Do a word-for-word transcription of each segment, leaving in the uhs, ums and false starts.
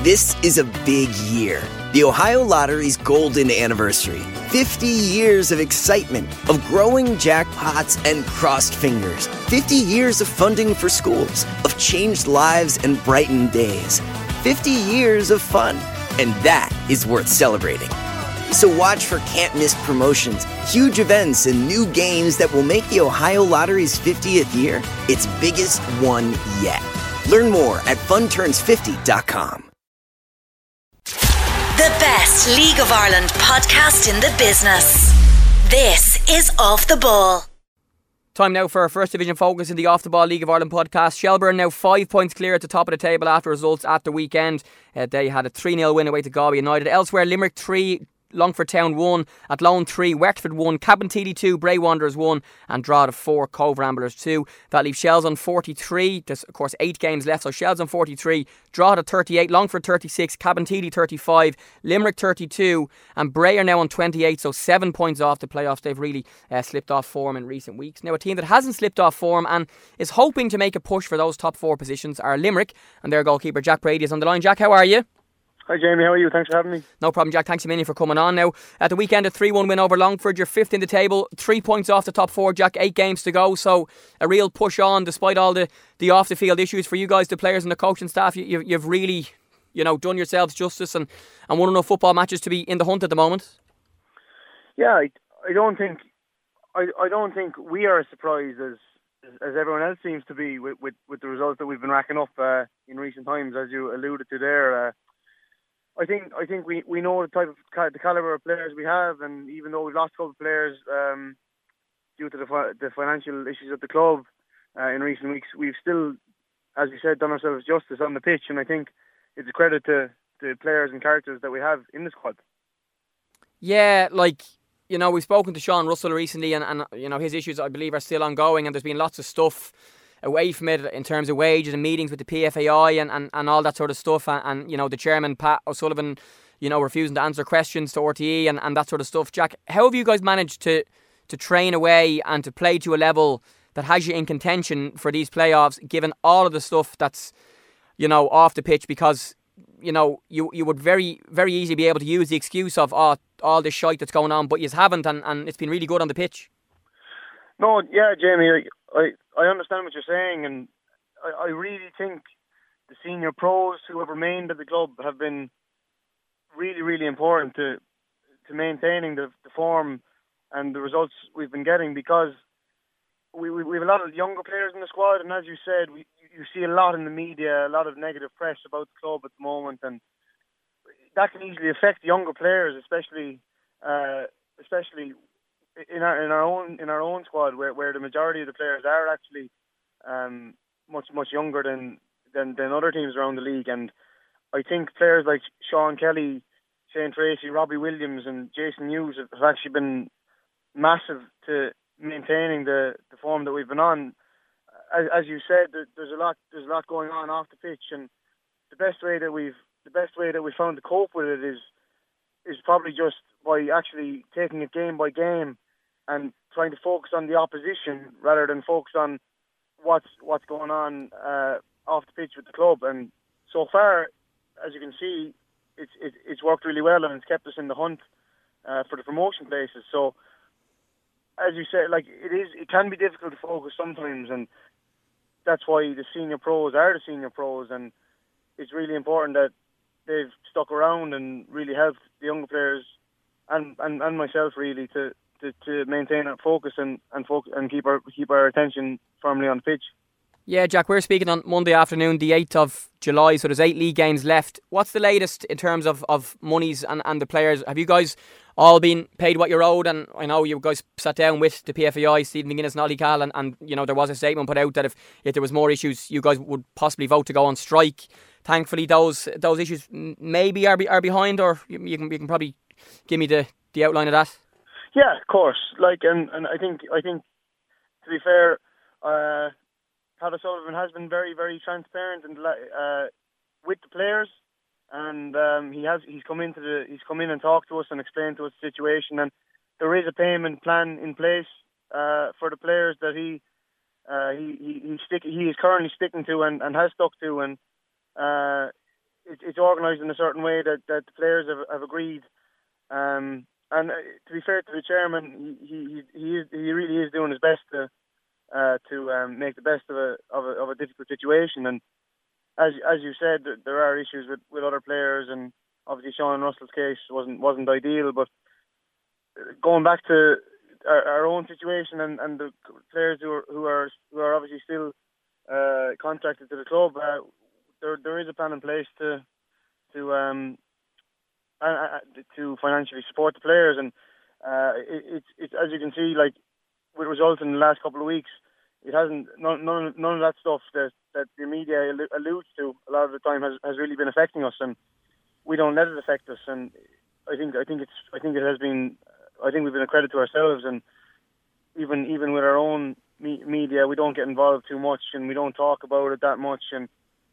This is a big year. The Ohio Lottery's golden anniversary. fifty years of excitement, of growing jackpots and crossed fingers. fifty years of funding for schools, of changed lives and brightened days. fifty years of fun. And that is worth celebrating. So watch for can't-miss promotions, huge events, and new games that will make the Ohio Lottery's fiftieth year its biggest one yet. Learn more at fun turns fifty dot com. The best League of Ireland podcast in the business. This is Off the Ball. Time now for our First Division focus in the Off the Ball League of Ireland podcast. Shelbourne now five points clear at the top of the table after results at the weekend. Uh, they had a three nil win away to Galway United. Elsewhere, Limerick three, Longford Town one, Athlone three, Wexford one, Cabinteely two, Bray Wanderers one, and Drogheda four, Cove Ramblers two. That leaves Shells on forty-three. There's of course eight games left, so Shells on forty-three, Drogheda thirty-eight, Longford thirty-six, Cabinteely thirty-five, Limerick thirty-two, and Bray are now on twenty-eight, so seven points off the playoffs. They've really uh, slipped off form in recent weeks. Now a team that hasn't slipped off form and is hoping to make a push for those top four positions are Limerick, and their goalkeeper Jack Brady is on the line. Jack, how are you? Hi Jamie, how are you? Thanks for having me. No problem, Jack. Thanks a million for coming on. Now, at the weekend, a three one win over Longford. You're fifth in the table, three points off the top four, Jack. Eight games to go, so a real push on despite all the, the off-the-field issues for you guys, the players and the coaching staff. You, you've, you've really, you know, done yourselves justice and, and won enough football matches to be in the hunt at the moment. Yeah, I, I don't think I, I don't think we are as surprised as as everyone else seems to be with, with, with the results that we've been racking up uh, in recent times, as you alluded to there. Uh, I think I think we, we know the type of the caliber of players we have, and even though we've lost a couple of players um, due to the the financial issues at the club uh, in recent weeks, we've still, as you said, done ourselves justice on the pitch, and I think it's a credit to the players and characters that we have in the squad. Yeah, like, you know, we've spoken to Sean Russell recently, and, and you know, his issues, I believe, are still ongoing, and there's been lots of stuff away from it in terms of wages and meetings with the P F A I and, and, and all that sort of stuff, and, and you know, the chairman Pat O'Sullivan, you know, refusing to answer questions to R T E and, and that sort of stuff. Jack, how have you guys managed to to train away and to play to a level that has you in contention for these playoffs, given all of the stuff that's, you know, off the pitch? Because, you know, you you would very very easily be able to use the excuse of oh, all this shite that's going on, but you haven't, and, and it's been really good on the pitch. No, yeah, Jamie, I, I understand what you're saying, and I, I really think the senior pros who have remained at the club have been really, really important to to maintaining the, the form and the results we've been getting, because we, we we have a lot of younger players in the squad, and as you said, we, you see a lot in the media, a lot of negative press about the club at the moment, and that can easily affect younger players, especially uh, especially. In our in our own in our own squad, where, where the majority of the players are actually um, much much younger than, than than other teams around the league, and I think players like Sean Kelly, Shane Tracy, Robbie Williams, and Jason Hughes have, have actually been massive to maintaining the, the form that we've been on. As, as you said, there, there's a lot there's a lot going on off the pitch, and the best way that we've the best way that we found to cope with it is is probably just by actually taking it game by game and trying to focus on the opposition rather than focus on what's what's going on uh, off the pitch with the club. And so far, as you can see, it's it, it's worked really well, and it's kept us in the hunt uh, for the promotion places. So, as you said, like it is, it can be difficult to focus sometimes, and that's why the senior pros are the senior pros, and it's really important that they've stuck around and really helped the younger players and, and, and myself really to, to, to maintain our focus and and, focus and keep our keep our attention firmly on the pitch. Yeah, Jack, we're speaking on Monday afternoon, the eighth of July, so there's eight league games left. What's the latest in terms of, of monies and, and the players? Have you guys all been paid what you're owed? And I know you guys sat down with the P F A I, Stephen McGuinness and Ollie Cahill, and, and you know there was a statement put out that if, if there was more issues, you guys would possibly vote to go on strike. Thankfully, those those issues maybe are be, are behind, or you, you can you can probably give me the, the outline of that. Yeah, of course. Like, and, and I think I think to be fair, uh, Pat O'Sullivan has been very very transparent and uh, with the players, and um, he has he's come into the he's come in and talked to us and explained to us the situation, and there is a payment plan in place uh, for the players that he uh, he he he, stick, he is currently sticking to and, and has stuck to, and. Uh, it, it's organised in a certain way that, that the players have, have agreed. Um, and uh, to be fair to the chairman, he he he, is, he really is doing his best to uh, to um, make the best of a, of a of a difficult situation. And as as you said, there are issues with, with other players, and obviously Sean Russell's case wasn't wasn't ideal. But going back to our, our own situation and, and the players who are who are who are obviously still uh, contracted to the club, uh, there there is a plan in place to to um uh, to financially support the players, and uh, it, it's it's as you can see, like with results in the last couple of weeks, it hasn't none none, none of that stuff that, that the media alludes to a lot of the time has, has really been affecting us, and we don't let it affect us. And I think I think it's I think it has been I think we've been a credit to ourselves, and even even with our own me- media, we don't get involved too much, and we don't talk about it that much. And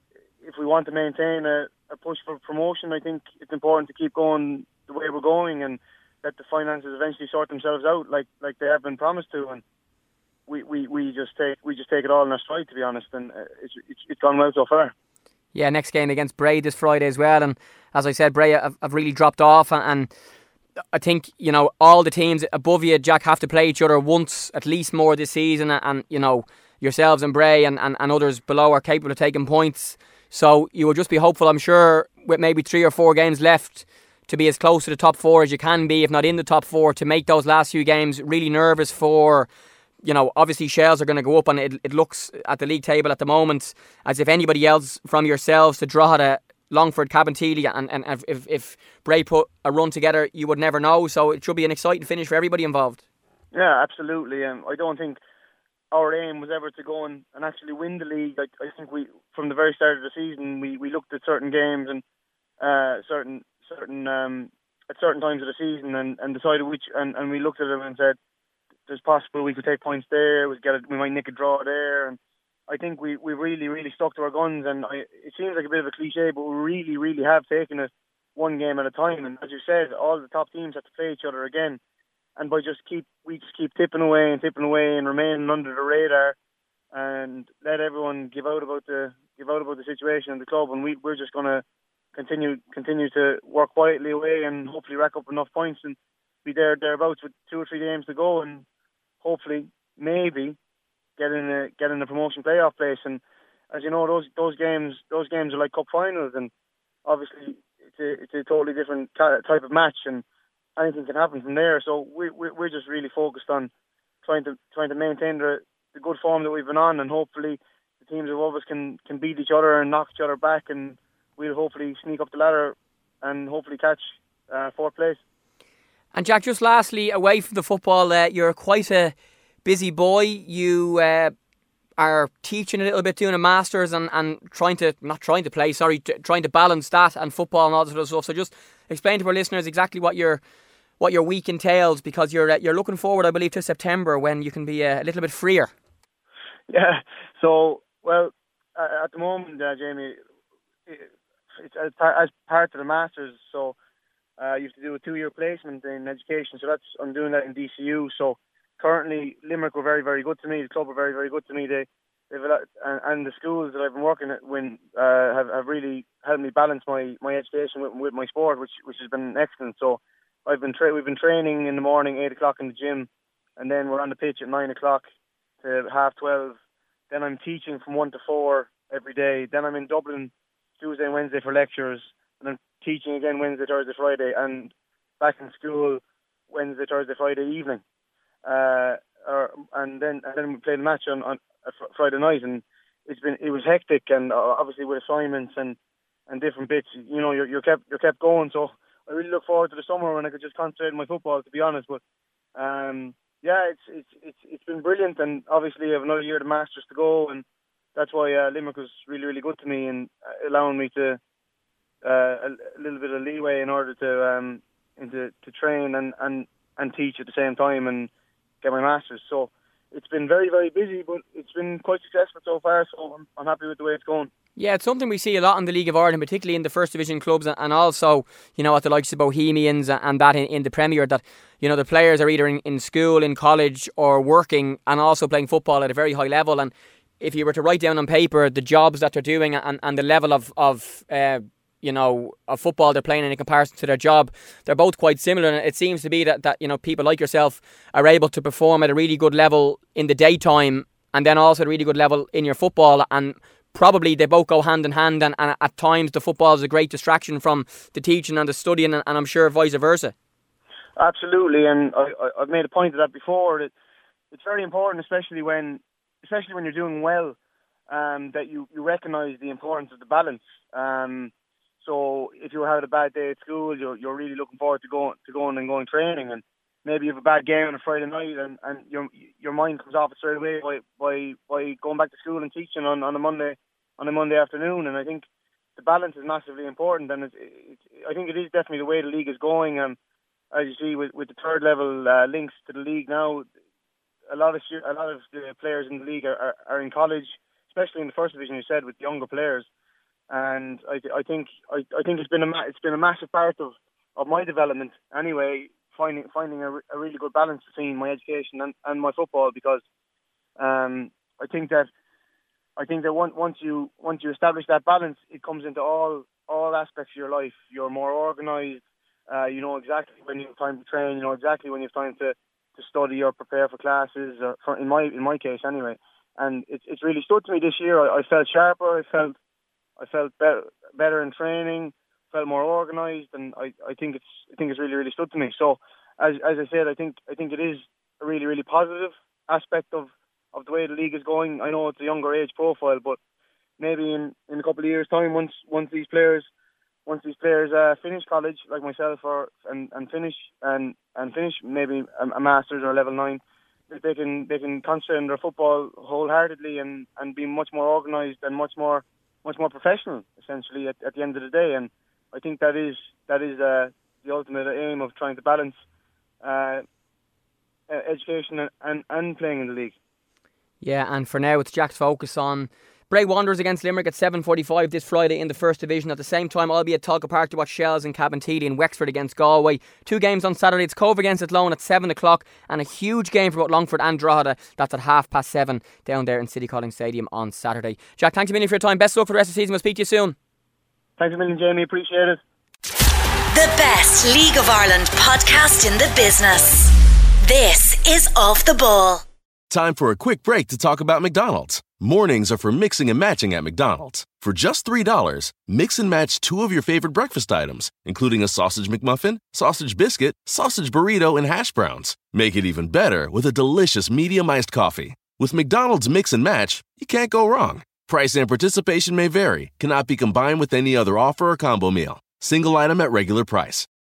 if we want to maintain a, a push for promotion, I think it's important to keep going the way we're going, and let the finances eventually sort themselves out, like like they have been promised to. And we, we, we just take we just take it all in our stride, to be honest, and it's it's, it's gone well so far. Yeah, next game against Bray this Friday as well, and as I said, Bray have, have really dropped off, and I think, you know, all the teams above you, Jack, have to play each other once at least more this season, and, you know, yourselves and Bray and, and, and others below are capable of taking points. So you will just be hopeful, I'm sure, with maybe three or four games left, to be as close to the top four as you can be, if not in the top four, to make those last few games. Really nervous for, you know, obviously Shells are going to go up, and it, it looks at the league table at the moment as if anybody else from yourselves to draw to Longford, Cabinteely, and, and if, if Bray put a run together, you would never know. So it should be an exciting finish for everybody involved. Yeah, absolutely. And I don't think our aim was ever to go and, and actually win the league. Like, I think we, from the very start of the season, we, we looked at certain games and uh, certain certain um, at certain times of the season, and, and decided which, and, and we looked at them and said, "There's possible we could take points there. We get a, we might nick a draw there." And I think we, we really, really stuck to our guns, and I, it seems like a bit of a cliche, but we really, really have taken it one game at a time. And as you said, all the top teams have to play each other again, and by just keep we just keep tipping away and tipping away and remaining under the radar, and let everyone give out about the give out about the situation in the club, and we we're just going to continue continue to work quietly away and hopefully rack up enough points and be there thereabouts with two or three games to go, and hopefully maybe get in a get in a promotion playoff place. And as you know, those those games those games are like cup finals, and obviously it's a it's a totally different type of match, and anything can happen from there. So we we're just really focused on trying to trying to maintain the the good form that we've been on, and hopefully the teams above us can can beat each other and knock each other back, and we'll hopefully sneak up the ladder and hopefully catch uh, fourth place. And Jack, just lastly, away from the football, uh, you're quite a busy boy. You uh, are teaching a little bit, doing a master's, and, and trying to, not trying to play, sorry, t- trying to balance that and football and all that sort of stuff. So just explain to our listeners exactly what your what your week entails, because you're uh, you're looking forward, I believe, to September when you can be uh, a little bit freer. Yeah. So, well, uh, at the moment, uh, Jamie, it's as part, as part of the master's. So uh, you have to do a two-year placement in education. So that's I'm doing that in D C U. So currently, Limerick were very, very good to me. The club were very, very good to me. They, they've a lot, and, and the schools that I've been working at when uh, have, have really helped me balance my, my education with, with my sport, which which has been excellent. So I've been tra- we've been training in the morning, eight o'clock in the gym, and then we're on the pitch at nine o'clock to half twelve. Then I'm teaching from one to four every day. Then I'm in Dublin Tuesday and Wednesday for lectures, and I'm teaching again Wednesday, Thursday, Friday, and back in school Wednesday, Thursday, Friday evening. Uh, or, and then and then we played a match on, on a fr- Friday night, and it's been it was hectic, and uh, obviously with assignments and, and different bits, you know, you're you're kept you're kept going. So I really look forward to the summer when I could just concentrate on my football, to be honest. But um, yeah, it's it's it's it's been brilliant, and obviously I have another year of the Masters to go, and that's why uh, Limerick was really really good to me and allowing me to uh, a, a little bit of leeway in order to um into to train and, and, and teach at the same time and get my Masters. So it's been very, very busy, but it's been quite successful so far, so I'm, I'm happy with the way it's going. Yeah, it's something we see a lot in the League of Ireland, particularly in the First Division clubs, and also, you know, at the likes of Bohemians and that in, in the Premier, that, you know, the players are either in, in school, in college, or working and also playing football at a very high level. And if you were to write down on paper the jobs that they're doing and, and the level of, of uh, you know, of football they're playing in comparison to their job. They're both quite similar, and it seems to be that, that you know, people like yourself are able to perform at a really good level in the daytime and then also at a really good level in your football, and probably they both go hand in hand, and, and at times the football is a great distraction from the teaching and the studying, and, and I'm sure vice versa. Absolutely, and I, I, I've made a point of that before, that it's very important, especially when especially when you're doing well, um, that you, you recognise the importance of the balance. Um, so if you're having a bad day at school, you're you're really looking forward to going to going and going training, and maybe you have a bad game on a Friday night, and, and your your mind comes off it straight away by, by by going back to school and teaching on, on a Monday on a Monday afternoon. And I think the balance is massively important, and it, it, I think it is definitely the way the league is going. And as you see with, with the third level uh, links to the league now, a lot of a lot of the players in the league are, are, are in college, especially in the first division. You said with younger players, and I, I think I, I think it's been a it's been a massive part of, of my development anyway. Finding finding a, a really good balance between my education and, and my football, because um, I think that I think that once once you once you establish that balance, it comes into all all aspects of your life. You're more organised. Uh, you know exactly when you have time to train. You know exactly when you have time to, to study or prepare for classes. Or for, in my in my case, anyway. And it's it's really stood to me this year. I, I felt sharper. I felt I felt better better in training. Felt more organised, and I, I think it's I think it's really really stood to me. So as as I said, I think I think it is a really really positive aspect of, of the way the league is going. I know it's a younger age profile, but maybe in, in a couple of years' time, once once these players once these players uh, finish college like myself, or and, and finish and, and finish maybe a, a masters or level nine, that they can they can concentrate on their football wholeheartedly and, and be much more organised and much more much more professional essentially at, at the end of the day. And I think that is that is uh, the ultimate aim of trying to balance uh, education and, and, and playing in the league. Yeah, and for now it's Jack's focus on Bray Wanderers against Limerick at seven forty-five this Friday in the First Division. At the same time, I'll be at Tulka Park to watch Shells and Cabinteely and Wexford against Galway. Two games on Saturday. It's Cove against Athlone at seven o'clock, and a huge game for both Longford and Drogheda. That's at half past seven down there in City Calling Stadium on Saturday. Jack, thanks a million for your time. Best of luck for the rest of the season. We'll speak to you soon. Thanks a million, Jamie. Appreciate it. The best League of Ireland podcast in the business. This is Off the Ball. Time for a quick break to talk about McDonald's. Mornings are for mixing and matching at McDonald's. For just three dollars, mix and match two of your favorite breakfast items, including a sausage McMuffin, sausage biscuit, sausage burrito, and hash browns. Make it even better with a delicious medium iced coffee. With McDonald's Mix and Match, you can't go wrong. Price and participation may vary, cannot be combined with any other offer or combo meal. Single item at regular price.